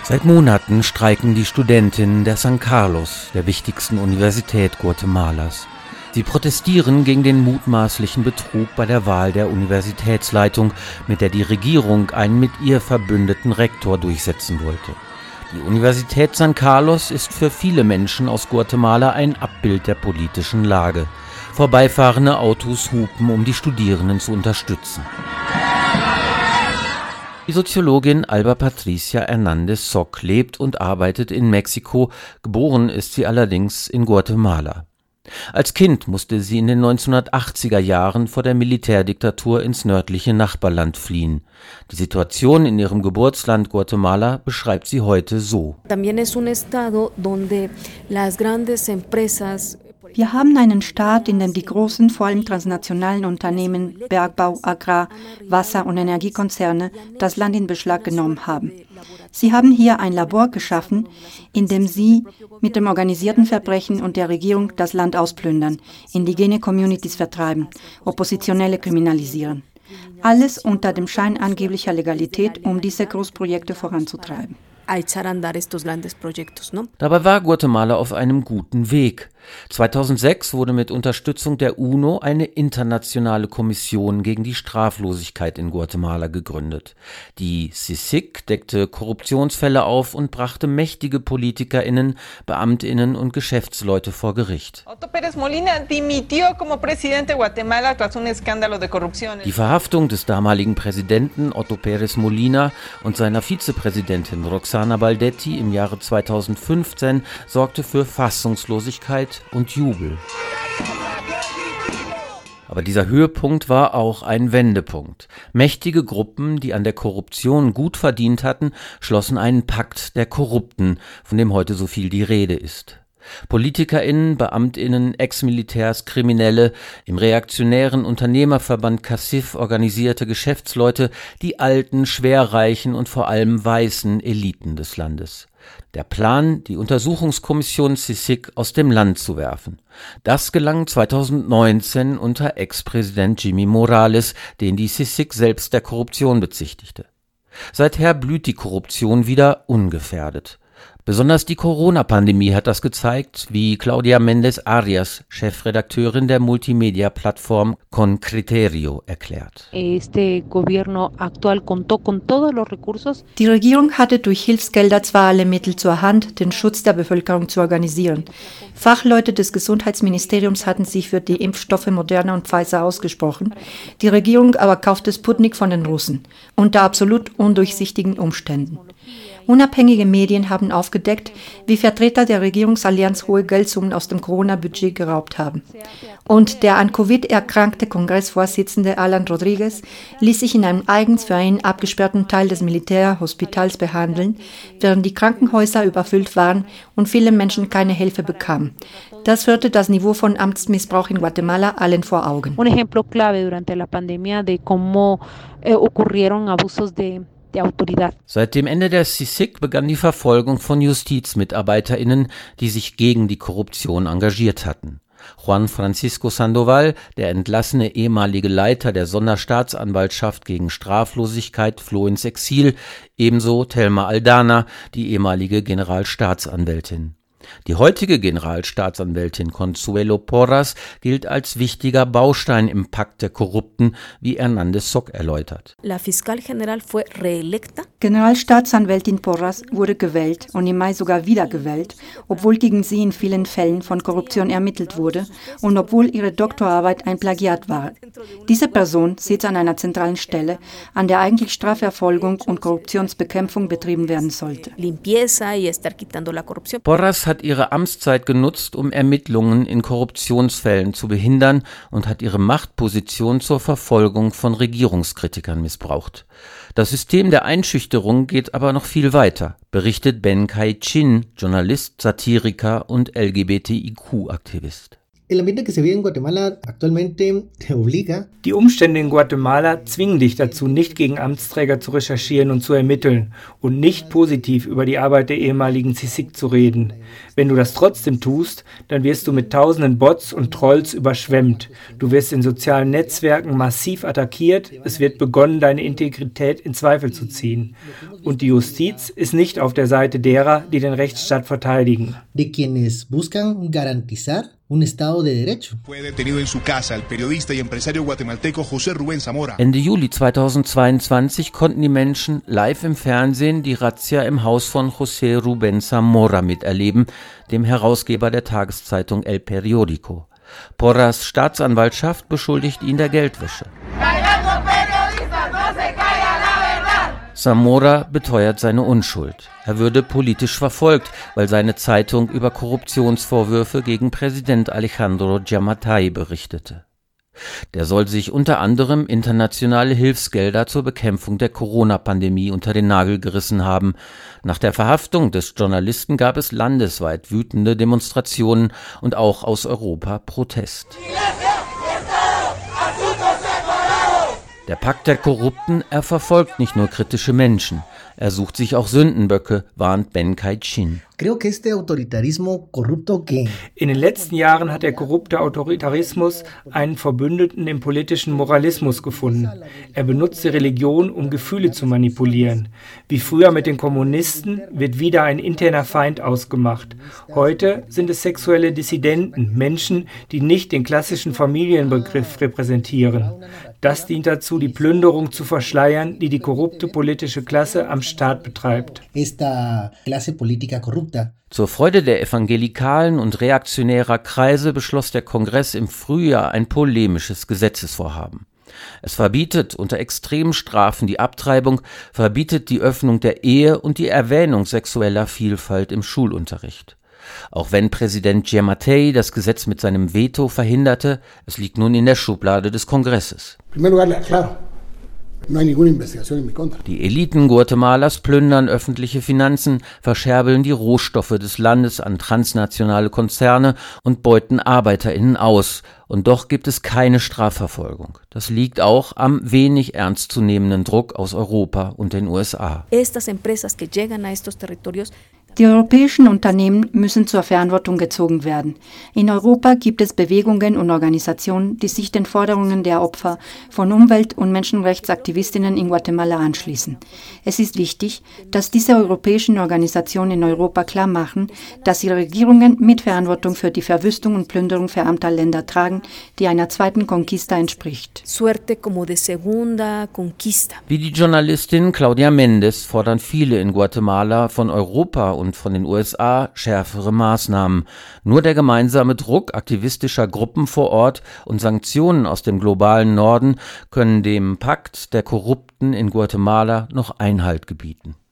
Seit Monaten streiken die Studentinnen der San Carlos, der wichtigsten Universität Guatemalas. Sie protestieren gegen den mutmaßlichen Betrug bei der Wahl der Universitätsleitung, mit der die Regierung einen mit ihr verbündeten Rektor durchsetzen wollte. Die Universität San Carlos ist für viele Menschen aus Guatemala ein Abbild der politischen Lage. Vorbeifahrende Autos hupen, um die Studierenden zu unterstützen. Die Soziologin Alba Patricia Hernández Soc lebt und arbeitet in Mexiko, geboren ist sie allerdings in Guatemala. Als Kind musste sie in den 1980er Jahren vor der Militärdiktatur ins nördliche Nachbarland fliehen. Die Situation in ihrem Geburtsland Guatemala beschreibt sie heute so. Wir haben einen Staat, in dem die großen, vor allem transnationalen Unternehmen, Bergbau, Agrar-, Wasser- und Energiekonzerne das Land in Beschlag genommen haben. Sie haben hier ein Labor geschaffen, in dem sie mit dem organisierten Verbrechen und der Regierung das Land ausplündern, indigene Communities vertreiben, Oppositionelle kriminalisieren. Alles unter dem Schein angeblicher Legalität, um diese Großprojekte voranzutreiben. Dabei war Guatemala auf einem guten Weg. 2006 wurde mit Unterstützung der UNO eine internationale Kommission gegen die Straflosigkeit in Guatemala gegründet. Die CICIG deckte Korruptionsfälle auf und brachte mächtige PolitikerInnen, BeamtInnen und Geschäftsleute vor Gericht. Die Verhaftung des damaligen Präsidenten Otto Pérez Molina und seiner Vizepräsidentin Roxana Baldetti im Jahre 2015 sorgte für Fassungslosigkeit und Jubel. Aber dieser Höhepunkt war auch ein Wendepunkt. Mächtige Gruppen, die an der Korruption gut verdient hatten, schlossen einen Pakt der Korrupten, von dem heute so viel die Rede ist. PolitikerInnen, BeamtInnen, Ex-Militärs, Kriminelle, im reaktionären Unternehmerverband CACIF organisierte Geschäftsleute, die alten, schwerreichen und vor allem weißen Eliten des Landes. Der Plan, die Untersuchungskommission CICIG aus dem Land zu werfen. Das gelang 2019 unter Ex-Präsident Jimmy Morales, den die CICIG selbst der Korruption bezichtigte. Seither blüht die Korruption wieder ungefährdet. Besonders die Corona-Pandemie hat das gezeigt, wie Claudia Méndez Arias, Chefredakteurin der Multimedia-Plattform Con Criterio, erklärt. Die Regierung hatte durch Hilfsgelder zwar alle Mittel zur Hand, den Schutz der Bevölkerung zu organisieren. Fachleute des Gesundheitsministeriums hatten sich für die Impfstoffe Moderna und Pfizer ausgesprochen. Die Regierung aber kaufte Sputnik von den Russen, unter absolut undurchsichtigen Umständen. Unabhängige Medien haben aufgedeckt, wie Vertreter der Regierungsallianz hohe Geldsummen aus dem Corona-Budget geraubt haben. Und der an Covid erkrankte Kongressvorsitzende Alan Rodriguez ließ sich in einem eigens für ihn abgesperrten Teil des Militärhospitals behandeln, während die Krankenhäuser überfüllt waren und viele Menschen keine Hilfe bekamen. Das führte das Niveau von Amtsmissbrauch in Guatemala allen vor Augen. Un ejemplo clave durante la pandemia de cómo ocurrieron abusos de Autoridad. Seit dem Ende der CICIG begann die Verfolgung von JustizmitarbeiterInnen, die sich gegen die Korruption engagiert hatten. Juan Francisco Sandoval, der entlassene ehemalige Leiter der Sonderstaatsanwaltschaft gegen Straflosigkeit, floh ins Exil, ebenso Thelma Aldana, die ehemalige Generalstaatsanwältin. Die heutige Generalstaatsanwältin Consuelo Porras gilt als wichtiger Baustein im Pakt der Korrupten, wie Hernández Soc erläutert. Generalstaatsanwältin Porras wurde gewählt und im Mai sogar wiedergewählt, obwohl gegen sie in vielen Fällen von Korruption ermittelt wurde und obwohl ihre Doktorarbeit ein Plagiat war. Diese Person sitzt an einer zentralen Stelle, an der eigentlich Strafverfolgung und Korruptionsbekämpfung betrieben werden sollte. Porras hat ihre Amtszeit genutzt, um Ermittlungen in Korruptionsfällen zu behindern und hat ihre Machtposition zur Verfolgung von Regierungskritikern missbraucht. Das System der Einschüchterung geht aber noch viel weiter, berichtet Ben Kai Chin, Journalist, Satiriker und LGBTIQ-Aktivist. Die Umstände in Guatemala zwingen dich dazu, nicht gegen Amtsträger zu recherchieren und zu ermitteln und nicht positiv über die Arbeit der ehemaligen CICIG zu reden. Wenn du das trotzdem tust, dann wirst du mit tausenden Bots und Trolls überschwemmt. Du wirst in sozialen Netzwerken massiv attackiert, es wird begonnen, deine Integrität in Zweifel zu ziehen. Und die Justiz ist nicht auf der Seite derer, die den Rechtsstaat verteidigen. Ende Juli 2022 konnten die Menschen live im Fernsehen die Razzia im Haus von José Rubén Zamora miterleben, dem Herausgeber der Tageszeitung El Periódico. Porras Staatsanwaltschaft beschuldigt ihn der Geldwäsche. Zamora beteuert seine Unschuld. Er würde politisch verfolgt, weil seine Zeitung über Korruptionsvorwürfe gegen Präsident Alejandro Giammattei berichtete. Der soll sich unter anderem internationale Hilfsgelder zur Bekämpfung der Corona-Pandemie unter den Nagel gerissen haben. Nach der Verhaftung des Journalisten gab es landesweit wütende Demonstrationen und auch aus Europa Protest. Der Pakt der Korrupten, er verfolgt nicht nur kritische Menschen, er sucht sich auch Sündenböcke, warnt Ben Kai-Chin. In den letzten Jahren hat der korrupte Autoritarismus einen Verbündeten im politischen Moralismus gefunden. Er benutzt die Religion, um Gefühle zu manipulieren. Wie früher mit den Kommunisten wird wieder ein interner Feind ausgemacht. Heute sind es sexuelle Dissidenten, Menschen, die nicht den klassischen Familienbegriff repräsentieren. Das dient dazu, die Plünderung zu verschleiern, die die korrupte politische Klasse am Staat betreibt. Zur Freude der evangelikalen und reaktionärer Kreise beschloss der Kongress im Frühjahr ein polemisches Gesetzesvorhaben. Es verbietet unter extremen Strafen die Abtreibung, verbietet die Öffnung der Ehe und die Erwähnung sexueller Vielfalt im Schulunterricht. Auch wenn Präsident Giammattei das Gesetz mit seinem Veto verhinderte, es liegt nun in der Schublade des Kongresses. Die Eliten Guatemalas plündern öffentliche Finanzen, verscherbeln die Rohstoffe des Landes an transnationale Konzerne und beuten ArbeiterInnen aus. Und doch gibt es keine Strafverfolgung. Das liegt auch am wenig ernstzunehmenden Druck aus Europa und den USA. Die europäischen Unternehmen müssen zur Verantwortung gezogen werden. In Europa gibt es Bewegungen und Organisationen, die sich den Forderungen der Opfer von Umwelt- und Menschenrechtsaktivistinnen in Guatemala anschließen. Es ist wichtig, dass diese europäischen Organisationen in Europa klar machen, dass ihre Regierungen Mitverantwortung für die Verwüstung und Plünderung verarmter Länder tragen, die einer zweiten Conquista entspricht. Wie die Journalistin Claudia Mendes fordern viele in Guatemala von Europa und von den USA schärfere Maßnahmen. Nur der gemeinsame Druck aktivistischer Gruppen vor Ort und Sanktionen aus dem globalen Norden können dem Pakt der Korrupten in Guatemala noch Einhalt gebieten.